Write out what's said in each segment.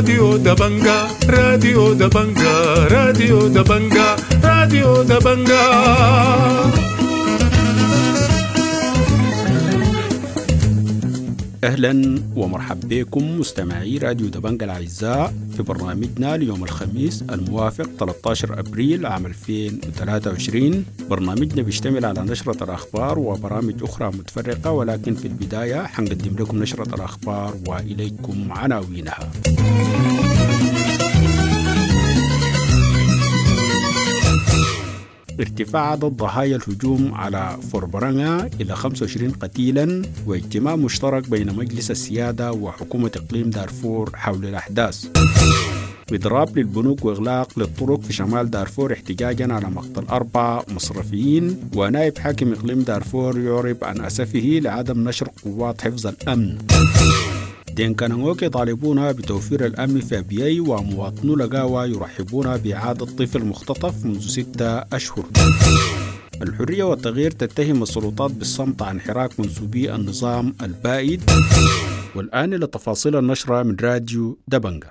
راديو دبنجا راديو دبنجا راديو دبنجا راديو دبنجا. أهلا ومرحبا بكم مستمعي راديو دبنجا الأعزاء في برنامجنا اليوم الخميس الموافق 13 أبريل عام 2023. برنامجنا بيشتمل على نشرة الأخبار وبرامج أخرى متفرقة، ولكن في البداية حنقدم لكم نشرة الأخبار وإليكم عناوينها. ارتفاع عدد ضحايا الهجوم على فوربرانغا إلى 25 قتيلا، واجتماع مشترك بين مجلس السيادة وحكومة إقليم دارفور حول الأحداث. إضراب للبنوك وإغلاق للطرق في شمال دارفور احتجاجا على مقتل 4 مصرفيين، ونائب حاكم إقليم دارفور يعرب عن أسفه لعدم نشر قوات حفظ الأمن. دينكانانغوك يطالبون بتوفير الأمن في أبياي، ومواطنو لقاوة يرحبون بإعادة طفل مختطف منذ 6 أشهر. الحرية والتغيير تتهم السلطات بالصمت عن حراك منسوبي النظام البائد. والآن إلى تفاصيل النشرة من راديو دبنجا.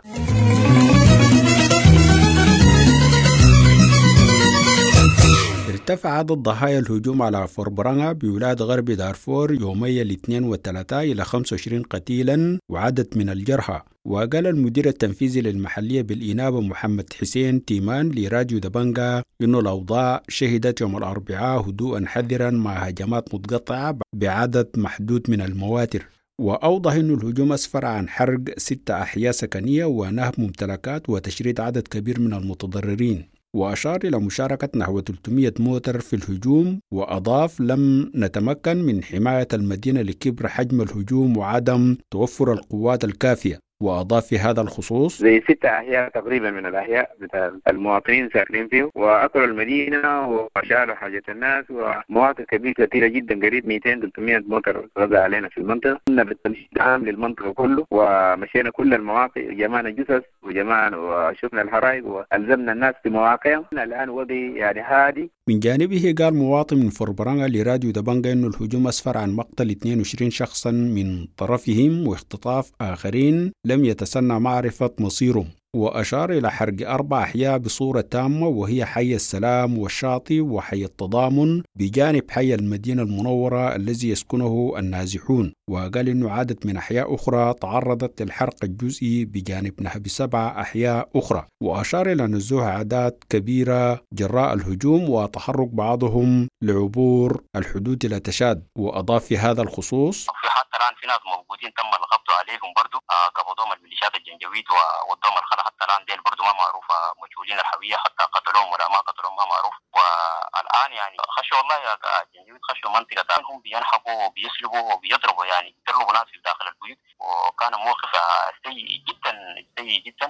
ارتفع عدد ضحايا الهجوم على فوربرانغا بولاية غرب دارفور يومي الاثنين والثلاثاء إلى 25 قتيلا وعدد من الجرحى. وقال المدير التنفيذي للمحلية بالإنابة محمد حسين تيمان لراديو دبنجا إنه الأوضاع شهدت يوم الأربعاء هدوءا حذرا مع هجمات متقطعة بعدد محدود من المواتر. وأوضح أن الهجوم أسفر عن حرق 6 أحياء سكنية ونهب ممتلكات وتشريد عدد كبير من المتضررين. وأشار إلى مشاركة نحو 300 موتر في الهجوم، وأضاف لم نتمكن من حماية المدينة لكبر حجم الهجوم وعدم توفر القوات الكافية. وأضاف في هذا الخصوص زي 6 أحياء تقريبا من الأحياء بتاع المواطنين ساكنين فيه، وأكلوا المدينة وشالوا حاجة الناس، ومواطن كثيرة جدا قريب 200-300 موتر غزا علينا في المنطقة. كنا بالتمشيد عام للمنطقة كله، ومشينا كل المواقع، جمعنا جثث وجمعنا وشفنا الحرائق وألزمنا الناس في مواقعهم. الآن وضعي يعني هادي. من جانبه قال مواطن من فوربرانغا لراديو دبنجا إنه الهجوم أسفر عن مقتل 22 شخصا من طرفهم واختطاف آخرين لم يتسنى معرفة مصيرهم. وأشار إلى حرق 4 أحياء بصورة تامة، وهي حي السلام والشاطئ وحي التضامن بجانب حي المدينة المنورة الذي يسكنه النازحون. وقال إنه عدد من أحياء أخرى تعرضت للحرق الجزئي بجانب نهب 7 أحياء أخرى. وأشار إلى نزوح أعداد كبيرة جراء الهجوم وتحرك بعضهم لعبور الحدود إلى تشاد. وأضاف في هذا الخصوص حتى الآن في ناس موجودين تم القبض عليهم برضو، قبضوهم الميليشيات الجنجويد وودوهم الخلا. حتى الآن ديل برضو ما معروفة مجهولين الهوية، حتى قتلوهم ولا ما قتلوهم ما معروف. والآن يعني خشوا والله يا الجنجويد، خشوا منطقة هم بينحبوا وبيسلبوا وبيضربوا، يعني يضربوا ناس في داخل البيوت، وكان موقف سيء جدا سيء جدا.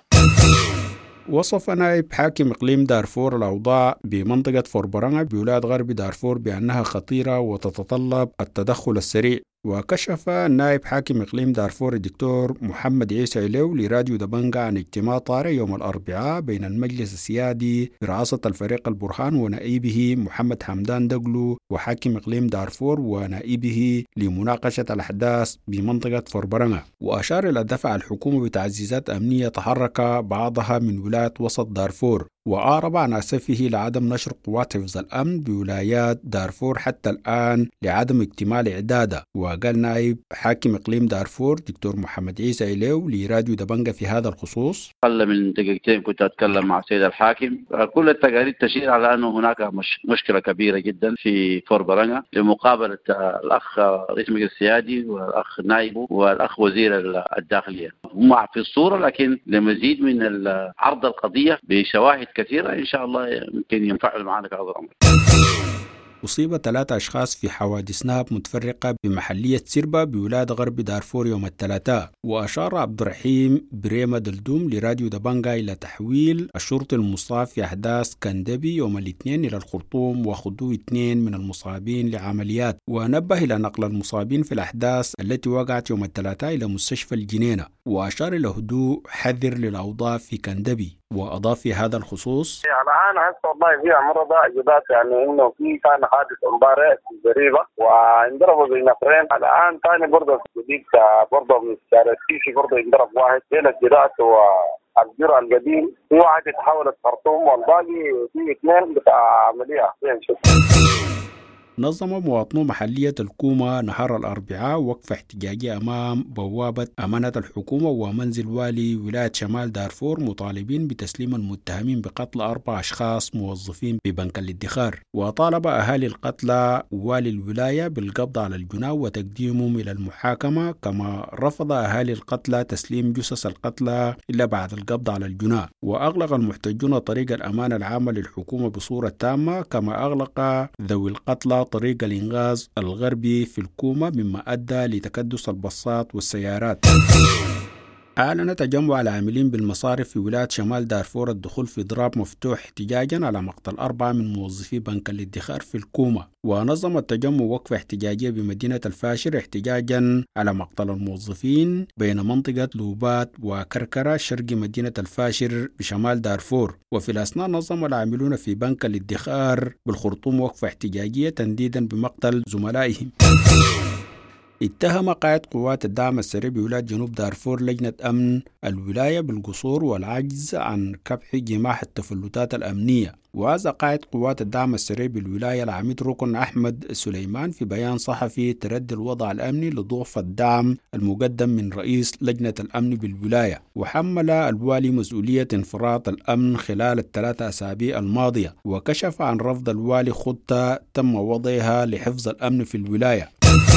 وصف نائب حاكم إقليم دارفور الأوضاع بمنطقة فوربرانغا بولاية غرب دارفور بأنها خطيرة وتتطلب التدخل السريع. وكشف نائب حاكم إقليم دارفور الدكتور محمد عيسى عليو لراديو دبنجا عن اجتماع طارئ يوم الأربعاء بين المجلس السيادي برئاسة الفريق البرهان ونائبه محمد حمدان دقلو وحاكم إقليم دارفور ونائبه لمناقشة الأحداث بمنطقة فوربرانغا. وأشار إلى دفع الحكومة بتعزيزات أمنية تحرك بعضها من ولاية وسط دارفور. وأعرب عن أسفه لعدم نشر قوات حفظ الأمن بولايات دارفور حتى الآن لعدم اكتمال إعدادها. وقال نائب حاكم إقليم دارفور دكتور محمد عيسى عليو لراديو دبنجا في هذا الخصوص: قل من دقيقتين كنت أتكلم مع السيد الحاكم، كل التقارير تشير على أنه هناك مشكلة كبيرة جدا في فوربرانغا لمقابلة الأخ رئيس المجلس السيادي والأخ نائبه والأخ وزير الداخلية. هم في الصورة، لكن لمزيد من عرض القضية بشواهد كثيرة إن شاء الله يمكن ينفعل معنا كهذا الأمر. أصيب 3 أشخاص في حوادث نهب متفرقة بمحلية سربا بولاية غرب دارفور يوم الثلاثاء. وأشار عبد الرحيم بريمة دلدوم لراديو دبنجا إلى تحويل الشرطي المصاب في أحداث كندبي يوم الاثنين إلى الخرطوم وخضوع 2 من المصابين لعمليات. ونبه إلى نقل المصابين في الأحداث التي وقعت يوم الثلاثاء إلى مستشفى الجنينة. وأشار إلى هدوء حذر للأوضاع في كندبي. وأضاف في هذا الخصوص: الآن هسه والله في عمر إجابات يعني إنه في كان حادث امبارح قريبة وانضربوا زي نفرين. الآن ثاني برضه جديد برضه من الشارع السيسي برضه انضرب واحد بين الجدات والجرع القديم. في واحد يتحول الخرطوم والباقي في اثنين بتاع عملية. نظم مواطنو محلية الكومة نهار الأربعاء وقفة احتجاجية أمام بوابة أمانة الحكومة ومنزل والي ولاية شمال دارفور مطالبين بتسليم المتهمين بقتل 4 أشخاص موظفين ببنك الادخار. وطالب أهالي القتلى والي الولاية بالقبض على الجناه وتقديمهم إلى المحاكمة، كما رفض أهالي القتلى تسليم جثث القتلى إلا بعد القبض على الجناه. وأغلق المحتجون طريق الأمانة العامة للحكومة بصورة تامة، كما أغلق ذوي القتلى طريق الإنغاز الغربي في الكومة، مما أدى لتكدس الباصات والسيارات. أعلن تجمع العاملين بالمصارف في ولاية شمال دارفور الدخول في ضراب مفتوح احتجاجا على مقتل 4 من موظفي بنك الادخار في الكومة. ونظم التجمع وقفة احتجاجية بمدينة الفاشر احتجاجا على مقتل الموظفين بين منطقة لوبات وكركرة شرق مدينة الفاشر بشمال دارفور. وفي الأثناء نظم العاملون في بنك الادخار بالخرطوم وقفة احتجاجية تنديدا بمقتل زملائهم. اتهم قائد قوات الدعم السريع بولاية جنوب دارفور لجنة أمن الولاية بالقصور والعجز عن كبح جماح التفلتات الأمنية. وهذا قائد قوات الدعم السريع بالولاية العميد ركن أحمد سليمان في بيان صحفي تردي الوضع الأمني لضعف الدعم المقدم من رئيس لجنة الأمن بالولاية. وحمل الوالي مسؤولية انفراط الأمن خلال ال3 أسابيع الماضية، وكشف عن رفض الوالي خطة تم وضعها لحفظ الأمن في الولاية.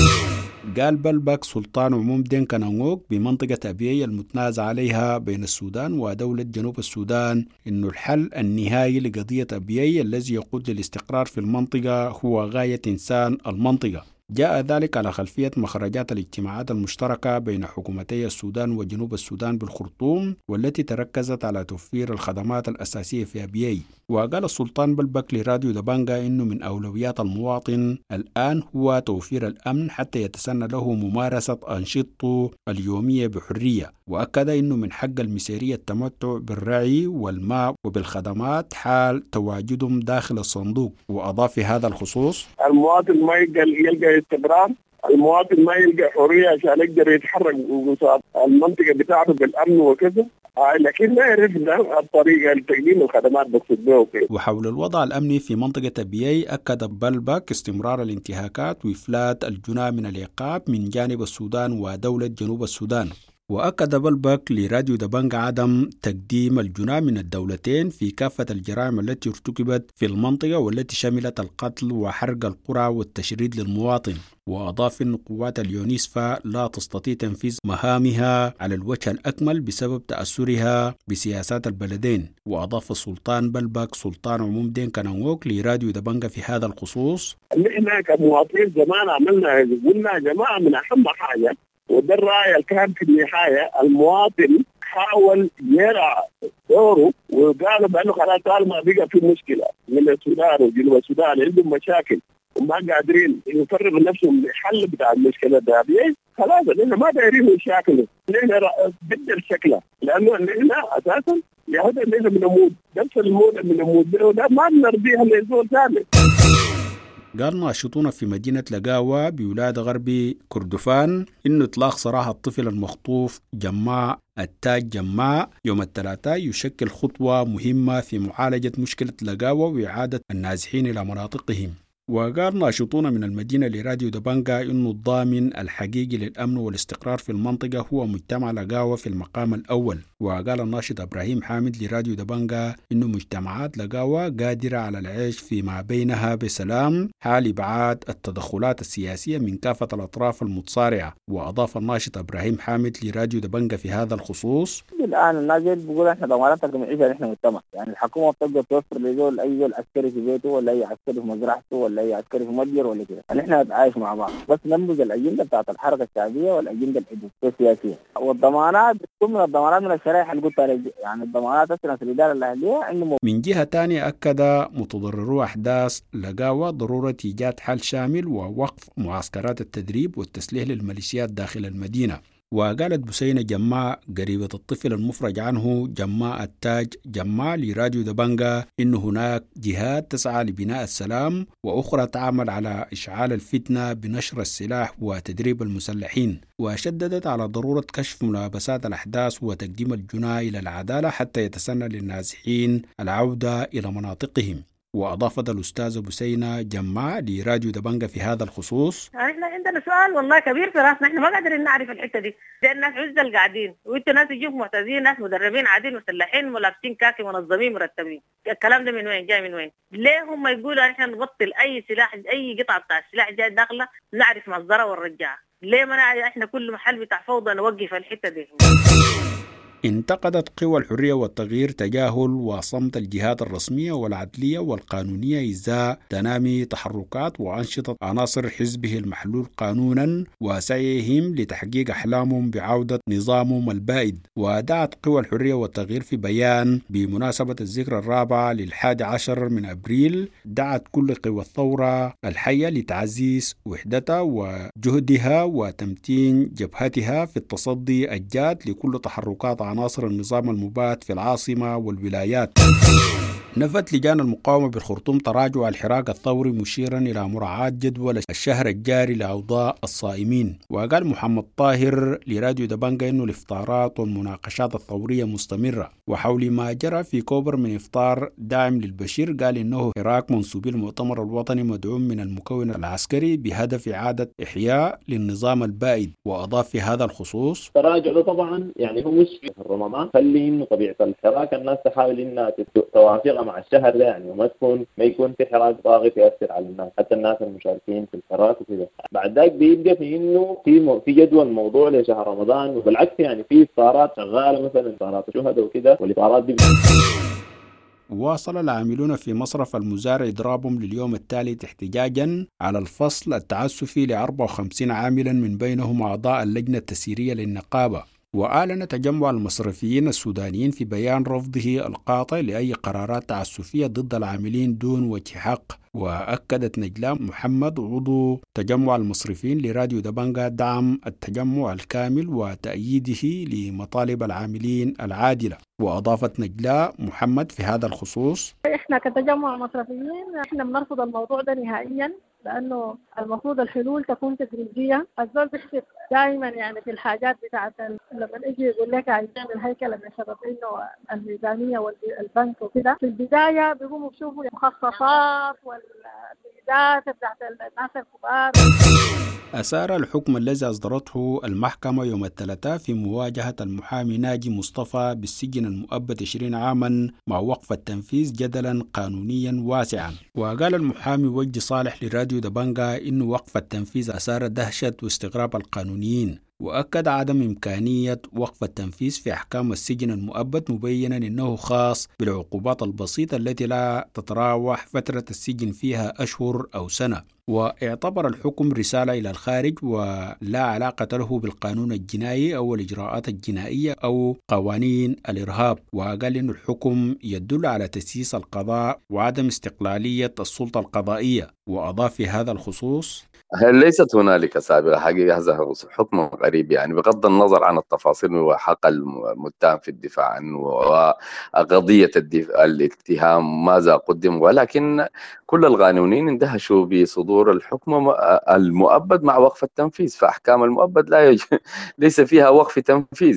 قال بلبك سلطان عموم دينكا نانغوك بمنطقة أبيي المتنازع عليها بين السودان ودولة جنوب السودان إنه الحل النهائي لقضية أبيي الذي يقود للاستقرار في المنطقة هو غاية إنسان المنطقة. جاء ذلك على خلفية مخرجات الاجتماعات المشتركة بين حكومتي السودان وجنوب السودان بالخرطوم، والتي تركزت على توفير الخدمات الأساسية في أبيي. وقال السلطان بلبك لراديو دبانجا إنه من أولويات المواطن الآن هو توفير الأمن حتى يتسنى له ممارسة أنشطته اليومية بحرية. وأكد إنه من حق المسيرية التمتع بالرعي والماء وبالخدمات حال تواجدهم داخل الصندوق. وأضاف في هذا الخصوص: المواطن ما يلقى استقرار، المواطن ما يلقى حرية عشان يقدر يتحرك ويصاب المنطقة بتاعته بالأمن وكذا، لكن ما يعرف الطريقة لتقديم الخدمات بقصده. وحول الوضع الأمني في منطقة أبيي، أكد بلبك استمرار الانتهاكات وإفلات الجناه من العقاب من جانب السودان ودولة جنوب السودان. وأكد بلبك لراديو دبانجا عدم تقديم الجناه من الدولتين في كافة الجرائم التي ارتكبت في المنطقة والتي شملت القتل وحرق القرى والتشريد للمواطن. وأضاف أن قوات اليونيسفا لا تستطيع تنفيذ مهامها على الوجه الأكمل بسبب تأثرها بسياسات البلدين. وأضاف السلطان بلبك سلطان عموم دينكا نانغوك لراديو دبانجا في هذا الخصوص: نحن كمواطنين زمان عملنا قلنا يا جماعة من أهم حاجة، وده الرأي اللي كان في النهاية المواطن حاول يرى دوره، وقالوا بأنه خلاص طالما بقى في مشكلة من السودان وجنوب السودان عندهم مشاكل وما قادرين يفرغوا نفسهم لحل بتاع المشكلة ده، خلاص نحن ما دايرين مشاكل، نحن بدل شكله، لأنه نحن أساسا يهودا نحن بنموت نفس الموت بنموت ده ما بنرضيها لزول ثاني. قال ناشطون في مدينة لقاوة بولاية غربي كردفان إنه إطلاق سراح الطفل المخطوف جماع التاج جماع يوم الثلاثاء يشكل خطوة مهمة في معالجة مشكلة لقاوة وإعادة النازحين إلى مناطقهم. وقال ناشطون من المدينة لراديو دبانجا إنه الضامن الحقيقي للأمن والاستقرار في المنطقة هو مجتمع لقاوة في المقام الأول. وقال الناشط إبراهيم حامد لراديو دبانجا إنه مجتمعات لقاوة قادرة على العيش فيما بينها بسلام حال إبعاد التدخلات السياسية من كافة الأطراف المتصارعة. وأضاف الناشط إبراهيم حامد لراديو دبانجا في هذا الخصوص: الآن الناس بيقول إحنا ضماناتنا كمعيشة نحن مجتمع، يعني الحكومة بتقدر توفر لزول أي زول عسكري في بيته ولا أي عسكري في مزرعته ولا أي عسكري في متجر ولا كده، يعني إحنا نتعايش مع بعض، بس ننبذ الأجندة بتاعت الحركة الشعبية والأجندة السياسية. والضمانات بتكون من الضمانات من الشرائح اللي قلت عليها، يعني الضمانات أصلا في الإدارة الأهلية عنده. من جهة تانية أكد متضررو أحداث لقاوة ضرورة إيجاد حل شامل ووقف معسكرات التدريب والتسليح للميليشيات داخل المدينة. وقالت بسينة جماع قريبة الطفل المفرج عنه جماع التاج جماع لراديو دبنجة إن هناك جهات تسعى لبناء السلام وأخرى تعمل على إشعال الفتنة بنشر السلاح وتدريب المسلحين، وشددت على ضرورة كشف ملابسات الأحداث وتقديم الجناة إلى العدالة حتى يتسنى للنازحين العودة إلى مناطقهم. وأضافت الأستاذة بسينة جماع لراديو دبنجة في هذا الخصوص: احنا عندنا سؤال والله كبير في راسنا، احنا ما قادرين نعرف الحته دي الناس عزل قاعدين وانتوا ناس يجوكم معتزين، ناس مدربين عادين مسلحين ولابسين كاكي منظمين مرتبين. الكلام ده من وين جاي؟ من وين؟ ليه هم يقولوا احنا نبطل اي سلاح، اي قطعه بتاع السلاح جاي داخله نعرف مصدرها ونرجعها؟ ليه ما احنا كل محل بتاع فوضى نوقف الحته دي؟ انتقدت قوى الحرية والتغيير تجاهل وصمت الجهات الرسمية والعدلية والقانونية إزاء تنامي تحركات وأنشطة عناصر حزبه المحلول قانونا وسعيهم لتحقيق أحلامهم بعودة نظامهم البائد. ودعت قوى الحرية والتغيير في بيان بمناسبة الذكرى الرابعة لل11 من أبريل، دعت كل قوى الثورة الحية لتعزيز وحدتها وجهدها وتمتين جبهتها في التصدي الجاد لكل تحركات عناصر النظام المبات في العاصمة والولايات. نفت لجان المقاومة بالخرطوم تراجع الحراك الثوري مشيرا إلى مراعاة جدول الشهر الجاري لأوضاع الصائمين. وقال محمد طاهر لراديو دبنجة إنه الإفطارات والمناقشات الثورية مستمرة. وحول ما جرى في كوبر من إفطار داعم للبشير، قال إنه حراك منسوبي المؤتمر الوطني مدعوم من المكون العسكري بهدف إعادة إحياء للنظام البائد. وأضاف في هذا الخصوص: التراجع ده طبعا يعني هو مش في رمضان، خلي إنه طبيعة الحراك الناس تحاول إنها توافق مع الشهر ده يعني، وما يكون في حراك ضاغط يأثر على الناس، حتى الناس المشاركين في الحراك وكذا. بعد ذاك بيبقى في انه في جدول موضوع لشهر رمضان، وبالعكس يعني في افطارات شغاله مثلا افطارات الشهداء وكذا، والافطارات دي. واصل العاملون في مصرف المزارع إضرابهم لليوم التالي احتجاجا على الفصل التعسفي ل54 عاملا من بينهم أعضاء اللجنة التسييرية للنقابة. وأعلن تجمع المصرفيين السودانيين في بيان رفضه القاطع لأي قرارات تعسفية ضد العاملين دون وجه حق. وأكدت نجلاء محمد عضو تجمع المصرفين لراديو دبنجة دعم التجمع الكامل وتأييده لمطالب العاملين العادلة. وأضافت نجلاء محمد في هذا الخصوص: إحنا كتجمع مصرفيين إحنا بنرفض الموضوع ده نهائيا، لأنه المفروض الحلول تكون تدريجية. الزول بيحسب دائما يعني في الحاجات بتاعت لما يجي يقول لك عايزين الهيكل من سبب إنه الميزانية والبنك وكده، في البداية بيقوموا بيشوفوا المخصصات والميزات بتاعت الناس الكبار. أثار الحكم الذي أصدرته المحكمة يوم الثلاثاء في مواجهة المحامي ناجي مصطفى بالسجن المؤبد 20 عاما مع وقف التنفيذ جدلا قانونيا واسعا. وقال المحامي وجدي صالح لراديو دبنجة إن وقف التنفيذ أثار دهشة واستغراب القانونيين، وأكد عدم إمكانية وقف التنفيذ في أحكام السجن المؤبد، مبينا أنه خاص بالعقوبات البسيطة التي لا تتراوح فترة السجن فيها أشهر أو سنة. واعتبر الحكم رسالة إلى الخارج ولا علاقة له بالقانون الجنائي أو الإجراءات الجنائية أو قوانين الإرهاب. وقال إن الحكم يدل على تسييس القضاء وعدم استقلالية السلطة القضائية. وأضاف في هذا الخصوص: ليست هنالك سابقة حقيقة، هذا حكم غريب يعني بغض النظر عن التفاصيل وحق المتهم في الدفاع عنه وقضية الاتهام ماذا قدم، ولكن كل القانونيين اندهشوا بصدور الحكم المؤبد مع وقف التنفيذ، فأحكام المؤبد ليس فيها وقف تنفيذ.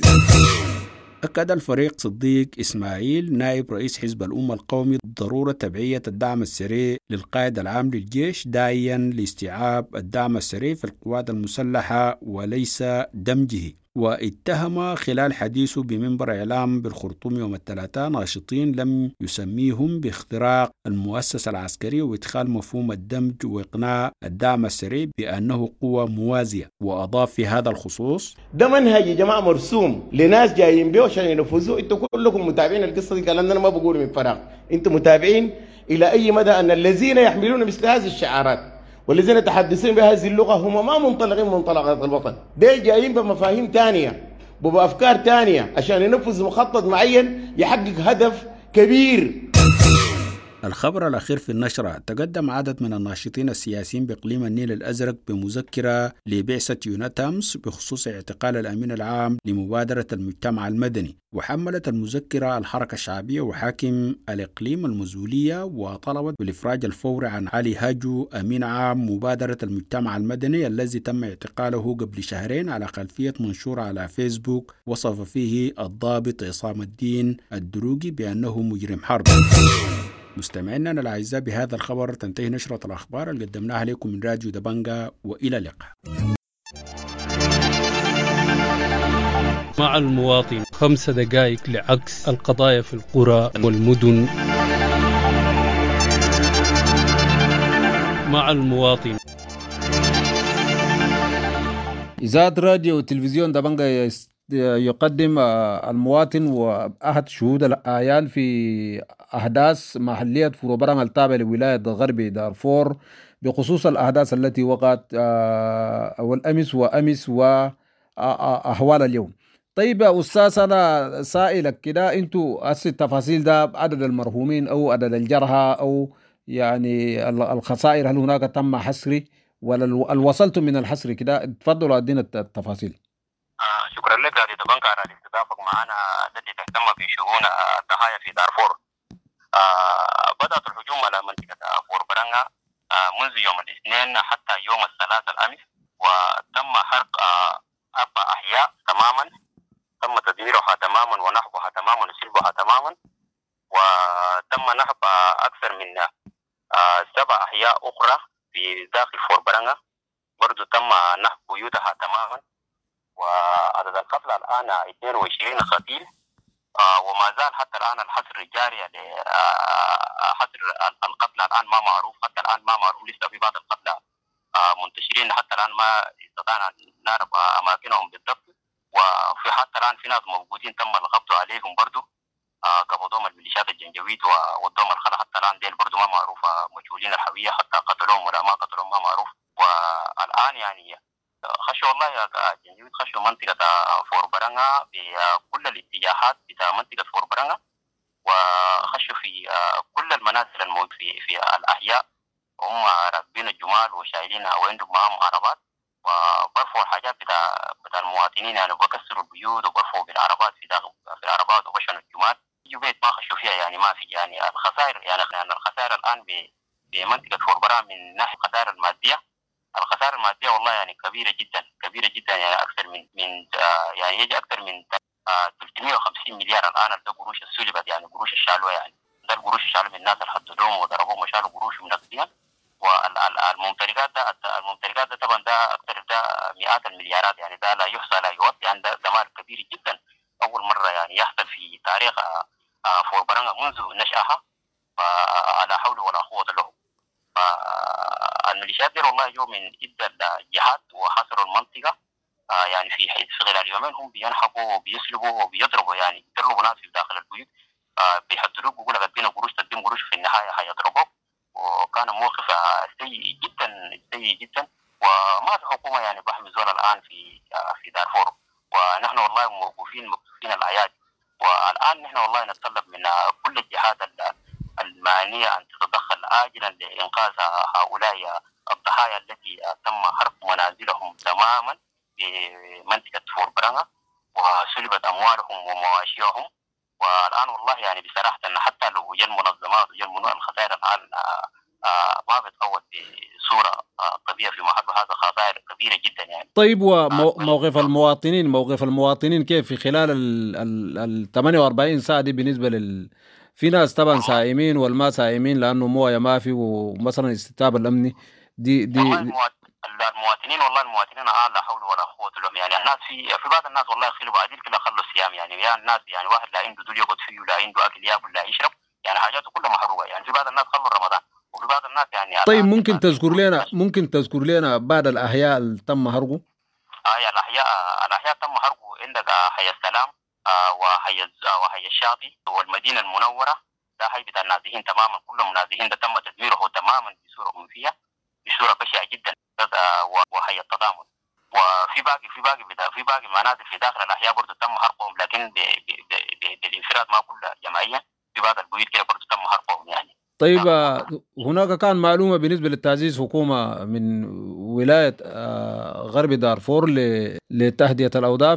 أكد الفريق صديق إسماعيل نائب رئيس حزب الأمة القومي ضرورة تبعية الدعم السريع للقائد العام للجيش، داعيا لاستيعاب الدعم السريع في القوات المسلحة وليس دمجه. واتهم خلال حديثه بمنبر إعلام بالخرطوم يوم الثلاثاء ناشطين لم يسميهم باختراق المؤسسة العسكرية وإدخال مفهوم الدمج وإقناع الدعم السريع بأنه قوة موازية. وأضاف في هذا الخصوص: ده منهج يا جماعة مرسوم لناس جايين بيه عشان ينفذوه. انتوا كلكم متابعين القصة دي، كلام انا ما بقول من فراغ، انتوا متابعين إلى أي مدى أن الذين يحملون مثل هذه الشعارات والذين يتحدثون بهذه اللغة هم ما منطلقين منطلقات الوطن، ده جايين بمفاهيم تانية وبأفكار تانية عشان ينفذ مخطط معين يحقق هدف كبير. الخبر الأخير في النشرة: تقدم عدد من الناشطين السياسيين بإقليم النيل الأزرق بمذكرة لبعثة يوناتامس بخصوص اعتقال الأمين العام لمبادرة المجتمع المدني، وحملت المذكرة الحركة الشعبية وحاكم الإقليم المزولية، وطلبت بالإفراج الفوري عن علي هاجو أمين عام مبادرة المجتمع المدني الذي تم اعتقاله قبل شهرين على خلفية منشور على فيسبوك وصف فيه الضابط عصام الدين الدروقي بأنه مجرم حرب. مستمعينا الأعزاء، بهذا الخبر تنتهي نشرة الأخبار اللي قدمناها لكم من راديو دبنجا، وإلى اللقاء. مع المواطن 5 دقائق لعكس القضايا في القرى والمدن. مع المواطن. إذاعة راديو وتلفزيون دبنجا يقدم المواطن وأحد شهود الأعيان في أحداث محلية فروبران التابعة لولاية غربي دارفور بخصوص الأحداث التي وقعت أول أمس وأمس وأحوال اليوم. طيب يا أستاذ، أنا سائلك كده، أنتوا التفاصيل ده عدد المرحومين أو عدد الجرحى أو يعني الخسائر، هل هناك تم حصري ولا وصلتم من الحصر كده؟ تفضلوا أدينا التفاصيل. شكرا لك يا دبنجا على استضافتك معنا التي تهتم بشؤون الضحايا في دارفور. بدأت الهجوم على منطقة فوربرانغا منذ يوم الاثنين حتى يوم الثلاثاء الأمس، وتم حرق 4 أحياء تماما، تم تدميرها تماما ونحبها تماما وسلبها تماما، وتم نحب أكثر من 7 أحياء أخرى في داخل فوربرانغا، برضو تم نحب بيوتها تماما، وعدد القتلى الآن 22 قتيل، وما زال حتى الآن الحصر جاري لحصر القتلى الآن ما معروف، حتى الآن ما معروف، لسه في بعض القتلى منتشرين حتى الآن ما استطعنا أن نعرف أماكنهم بالضبط، وفي حتى الآن في ناس موجودين تم القبض عليهم برضو، قبضوهم الميليشيات الجنجويد والدوم الخلا، حتى الآن ديل برضو ما معروف مجهولين الهوية، حتى قتلوهم ولا ما قتلوهم ما معروف. والآن يعني خشوا والله يا جنجويد، خشوا منطقة فوربرانغا بكل الاتجاهات بتاع منطقة فوربرانغا، وخشوا في كل المنازل الموجودة في الأحياء، هم راكبين الجمال وشايلينها وعندهم معهم عربات، وبرفوا الحاجات بتاع المواطنين، يعني بكسروا البيوت وبرفوا بالعربات في العربات وبشنوا الجمال. يجوا بيت ما خشوا فيها، يعني ما في يعني الخسائر، يعني الخسائر الآن بمنطقة فوربرانغا من ناحية الخسائر المادية، الخسائر المادية والله يعني كبيرة جدا كبيرة جدا، يعني أكثر من يعني يجي أكثر من 350 مليار الآن، ده قروش السلبت، يعني قروش الشالوة، يعني ده القروش الشالوة من الناس اللي حددوهم وضربوهم وشالوا قروش من أقديا. والممتلكات ده طبعا ده أكثر، ده مئات المليارات، يعني ده لا يحصى لا يوصى، يعني ده مال كبير جدا، أول مرة يعني يحصل في تاريخ فوربرانغا منذ نشأها، فلا حول ولا قوة له. الميليشيات دي والله جو من عدة جهات وحاصروا المنطقة، يعني في خلال يومين هم بينحبوا وبيسلبوا وبيضربوا، يعني يضربوا ناس في داخل البيوت، بيحضروك ويقول لك ادينا قروش تقدم قروش، في النهاية هيضربوك. وكان موقف سيء جدا سيء جدا، وما في حكومة يعني بحمي زول الآن في دارفور، ونحن والله موقوفين الأعياد. والآن نحن والله نتطلب من كل الجهات المعنية أن تتدخل آجلا لإنقاذ هؤلاء الضحايا التي تم حرق منازلهم تماما في منطقة فوربرانغا وسلبت أموالهم ومواشيهم. والآن والله يعني بصراحة أن حتى لو جاء المنظمات وجاء الخسائر الآن ما بتقوت بصورة طبيعية في محل، هذا خسائر كبيرة جدا يعني. طيب، وموقف المواطنين كيف في خلال ال 48 ساعة دي بالنسبة في ناس طبعا سائمين والما سائمين لأنه موية ما في، ومثلا الاستتابة الأمني دي المواطنين والله المواطنين لا حول ولا قوة لهم، يعني الناس في بعض الناس والله يخلوا بعدين كده خلوا الصيام، يعني الناس يعني واحد لا عنده دول يقعد فيه ولا عنده أكل يأكل لا يشرب، يعني حاجاته كلها محروقة، يعني في بعض الناس خلوا رمضان، وفي بعض الناس يعني. طيب ممكن تذكر لنا بعض الأحياء اللي تم حرقه؟ الأحياء تم حرقه عندك حي السلام وحي الشاطئ والمدينة المنورة، ده حي بتاع النازحين تماما، كل النازحين ده تم تدميره تماما بصورة منفية، بصورة بشعة جدا، وحي التضامن. وفي باقي منازل في داخل الأحياء برضه تم حرقهم، لكن بالانفراد ما كل جماعيا، في بعض البيوت كده برضه تم حرقهم يعني. طيب هناك كان معلومة بالنسبة للتعزيز حكومة من ولاية غرب دارفور لتهدئة الأوضاع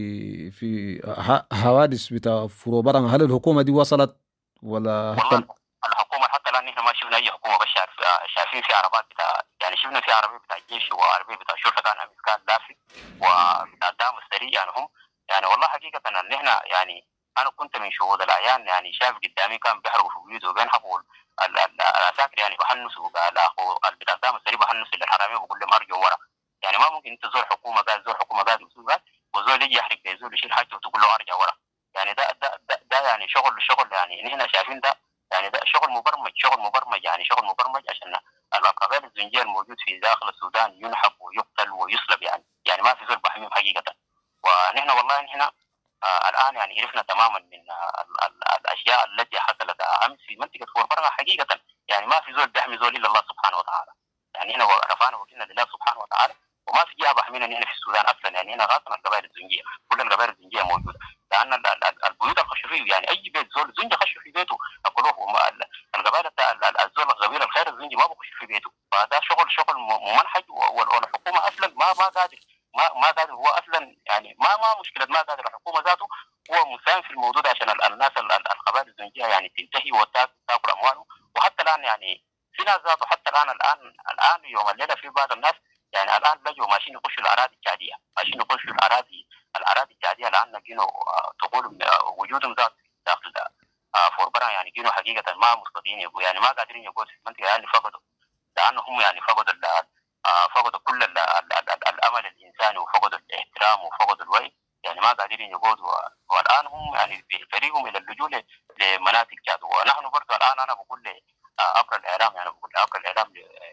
في حوادث بتاع فروبران. هل الحكومة دي وصلت ولا حتى الحكومة حتى الآن نحن ما شفنا أي حكومة، بس شايفين في عربات بتاع، يعني شفنا في عربية بتاع الجيش وعربية بتاع الشرطة كانها مسكان لافي وبتاع الدعم السريع. يعني هم يعني والله حقيقة أن نحن يعني أنا كنت من شهود الأعيان، يعني شايف قدامي كان بيحرقوا في بيوته وبينحبوا العساكر، يعني بحنسوا الأخو بتاع الدعم السريع بحنسوا للحرامية وبقول لهم أرجعوا ورا. يعني ما ممكن أنت زور حكومة قاعد زور حكومة قاعد مسؤول قاعد وزول يجي يحرق بيزول يشيل حاجته وتقول له أرجع ورا. يعني ده يعني شغل يعني نحن شايفين ده يعني ده شغل مبرمج يعني شغل مبرمج عشان القبائل الزنجية الموجود في داخل السودان ينحب ويقتل ويصلب. يعني ما في زول بحميهم حقيقة. ونحن والله نحن الآن يعني عرفنا تماما من الأشياء التي حصلت أمس في منطقة فوربرغا حقيقة. يعني ما في زول بيحمي زول إلا الله سبحانه وتعالى. يعني هنا رفعنا وكلنا لله سبحانه وتعالى، وما في جهة بحمينا هنا في السودان أصلا. يعني هنا غاصنا القبائل الزنجية، كل القبائل الزنجية موجودة، لأن البيوت الخشوا فيه يعني أي بيت زول زنجي خشوا في بيته أكلوه. القبائل الزول الغبيل الخير الزنجي ما بخش في بيته. فده شغل ممنهج، والحكومة أصلا ما قادر ما قادر هو أصلا يعني ما مشكلة ما قادر الحكومة ذاته هو مساهم في الموضوع ده عشان الناس القبائل الزنجية يعني تنتهي وتاكل أموالهم. وحتى الآن يعني في ناس ذاته حتى الآن يوم الليلة في بعض الناس يعني الآن لجوا ماشيين يخشوا الأراضي الجادية، ماشيين يخشوا الأراضي الجادية، لأن جينوا تقول وجودهم ذات داخل فوربران. يعني جينوا حقيقة ما مستطيعين يبقوا، يعني ما قادرين يبقوا في المنطقة، يعني فقدوا، لأنهم يعني فقدوا كل الأمل الإنساني وفقدوا الاحترام وفقدوا الوعي. يعني ما قادرين يقودوا، والآن هم يعني بفريقهم إلى اللجوء لمناطق جاد. ونحن برضه الآن أنا بقول لأبر الإعلام، يعني بقول لأبر الإعلام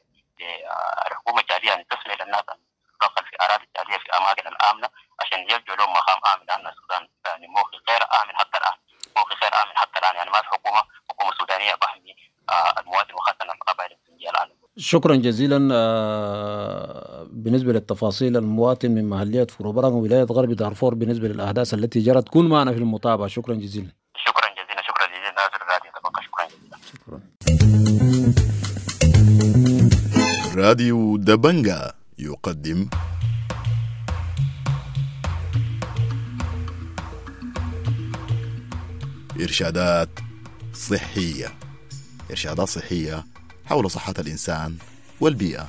للحكومة الجالية أن تسمح للناس أن تدخل في أراضي الجالية في أماكن الآمنة عشان يرجعوا لهم مقام آمن، لأن السودان يعني موقف غير آمن حتى الآن، موقف غير آمن حتى الآن. يعني ما في حكومة سودانية بحمي المواطن وخاصة القبائل الزنجية الآن. شكرا جزيلا. بالنسبة للتفاصيل المواطن من محلية فروبران ولاية غرب دارفور بالنسبة للأحداث التي جرت، كن معنا في المتابعة. شكرا جزيلا. شكرا جزيلا ناظر الراديو تبقى. شكرا جزيلا. راديو دبنجا يقدم إرشادات صحية حول صحة الإنسان والبيئة.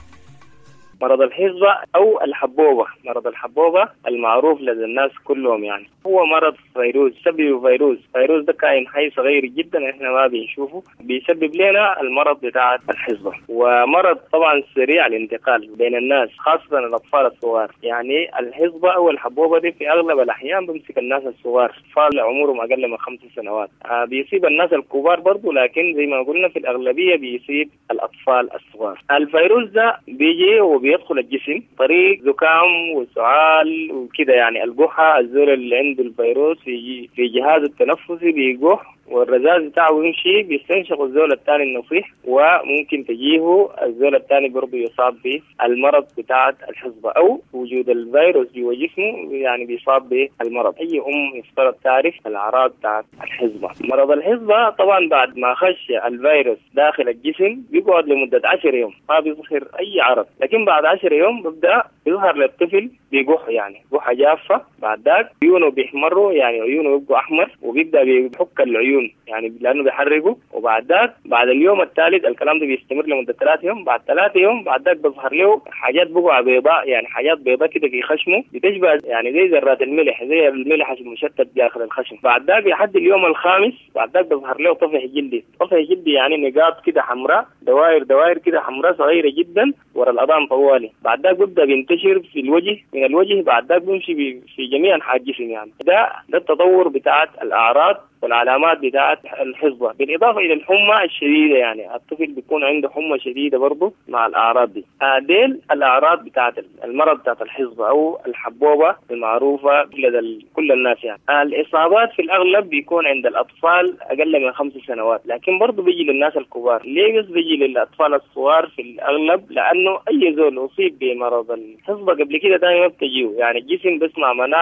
مرض الحصبة أو الحبوبة، مرض الحبوبة المعروف لدى الناس كلهم، يعني هو مرض فيروس، سبب فيروس ده كائن حي صغير جدا احنا ما بنشوفه، بيسبب لنا المرض بتاع الحصبة. ومرض طبعا سريع الانتقال بين الناس خاصة الأطفال الصغار. يعني الحصبة أو الحبوبة دي في أغلب الأحيان بمسك الناس الصغار، أطفال عمرهم أقل من 5 سنوات. بيصيب الناس الكبار برضو، لكن زي ما قلنا في الأغلبية بيصيب الأطفال الصغار. الفيروس ده بيجي وبيدخل الجسم طريق زكام وسعال وكده، يعني القحة. الزول اللي عنده الفيروس في جهاز التنفسي بيقح، والرذاذ بتاعه يمشي بيستنشق الزول الثاني النصيح، وممكن تجيه الزول الثاني برضه يصاب بالمرض بتاع الحصبة أو وجود الفيروس جوا جسمه، يعني بيصاب بالمرض. أي يفترض تعرف الأعراض بتاع الحصبة. مرض الحصبة طبعا بعد ما خش الفيروس داخل الجسم بيقعد لمدة 10 يوم ما بيظهر أي عرض، لكن بعد 10 يوم بيبدأ يظهر للطفل بيقح، يعني قحة جافة. بعد ذاك عيونه بيحمروا، يعني عيونه يبقوا أحمر، وبيبدأ بيحك العيون يعني لأنه بيحرقوا. وبعد ذاك بعد اليوم الثالث الكلام ده بيستمر لمدة 3 يوم. بعد 3 يوم بعد ذاك بيظهر له حاجات بقع بيضاء، يعني حاجات بيضاء كده في خشمه بتشبه يعني زي ذرات الملح، زي الملح المشتت داخل الخشم. بعد ذاك لحد اليوم الخامس بعد ذاك بيظهر له طفح جلدي، يعني نقاط كده حمراء، دوائر كده حمراء صغيرة جدا ورا الأذان طوالي. بعد ذاك بيبدأ بينتشر في الوجه، من الوجه بعد ذاك بيمشي في جميع أنحاء الجسم. يعني ده التطور بتاعت الأعراض والعلامات بتاعت الحصبة، بالإضافة إلى الحمى الشديدة. يعني الطفل بيكون عنده حمى شديدة برضه مع الأعراض دي. ديل الأعراض بتاعت المرض بتاعت الحصبة أو الحبوبة المعروفة لدى كل الناس. يعني الإصابات في الأغلب بيكون عند الأطفال أقل من 5 سنوات، لكن برضه بيجي للناس الكبار. ليه بس بيجي للأطفال الصغار في الأغلب؟ لأنه أي زول أصيب بمرض الحصبة قبل كده تاني ما بتجيه، يعني الجسم بيسمع مناعة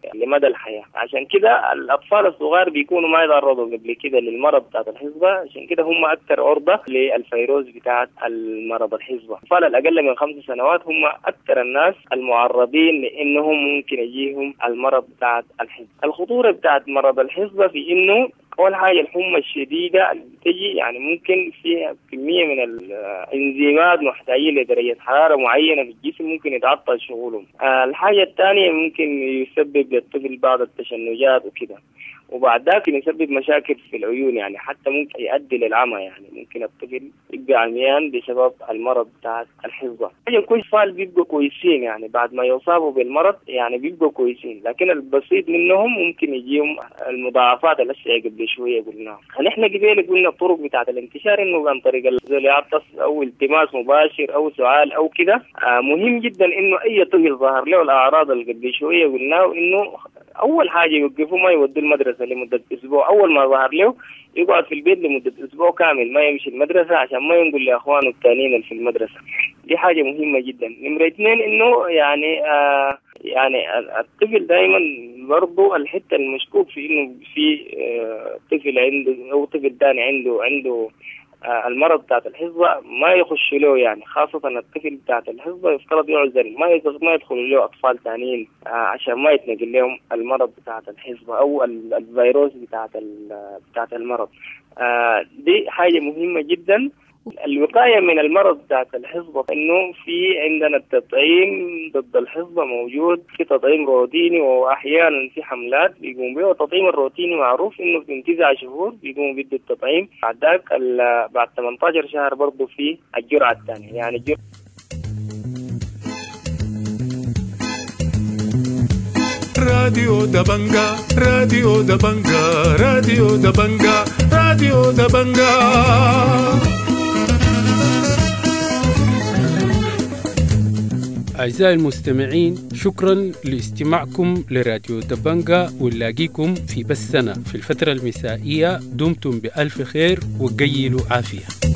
لمدى الحياة. عشان كده الأطفال الصغار بيكونوا ما يتعرضوا قبل كده للمرض بتاعت الحصبة، عشان كده هم أكثر عرضة للفيروس بتاعت المرض الحصبة. الأطفال الأقل من 5 سنوات هم أكثر الناس المعرضين لأنهم ممكن يجيهم المرض بتاعت الحصبة. الخطورة بتاعت مرض الحصبة في إنه أول حاجة الحمى الشديدة اللي بتجي يعني ممكن فيها كمية من الإنزيمات محتاجين لدرجة حرارة معينة في الجسم ممكن يتعطل شغلهم. الحاجة الثانية ممكن يسبب للطفل بعض التشنجات وكده، وبعد ذلك يسبب مشاكل في العيون، يعني حتى ممكن يؤدي للعمى، يعني ممكن الطفل يبقى عميان بسبب المرض بتاع الحصبة. كل أطفال بيبقوا كويسين يعني بعد ما يصابوا بالمرض يعني بيبقوا كويسين، لكن البسيط منهم ممكن يجيهم المضاعفات الأشياء قبل شوية قلناها. احنا قبل قلنا الطرق بتاعت الانتشار انه عن طريق العطس او التماس مباشر او سؤال او كده. مهم جدا انه اي طفل ظهر له الاعراض اللي قبل شوية قلناه انه اول حاجة يوقفوا ما يودوا المدرسة لمدة اسبوع. اول ما ظهر له يقعد في البيت لمدة اسبوع كامل ما يمشي المدرسة عشان ما ينقل لاخوانه الثانيين اللي في المدرسة. دي حاجة مهمة جدا. نمرة 2 انه يعني الطفل دائما برضو الحتة المشكوك في انه في طفل عنده او طفل ثاني عنده المرض بتاعت الحصبة ما يخش له، يعني خاصة الطفل بتاعت الحصبة يفترض يعزل ما يدخل له أطفال ثانيين عشان ما يتنقل لهم المرض بتاعت الحصبة أو الفيروس بتاعت المرض. دي حاجة مهمة جدا. الوقاية من المرض بتاعت الحصبة إنه في عندنا التطعيم ضد الحصبة موجود، في تطعيم روتيني وأحيانا في حملات بيقوم به. التطعيم الروتيني معروف إنه في 9 شهور بيقوم بده التطعيم، بعد 18 شهر برضه في الجرعة الثانية يعني راديو دبنجا راديو دبنجا راديو دبنجا راديو دبنجا. أعزائي المستمعين، شكرا لاستماعكم لراديو دبنجا، ونلاقيكم في بثنا في الفترة المسائية. دمتم بألف خير وقيلوا عافية.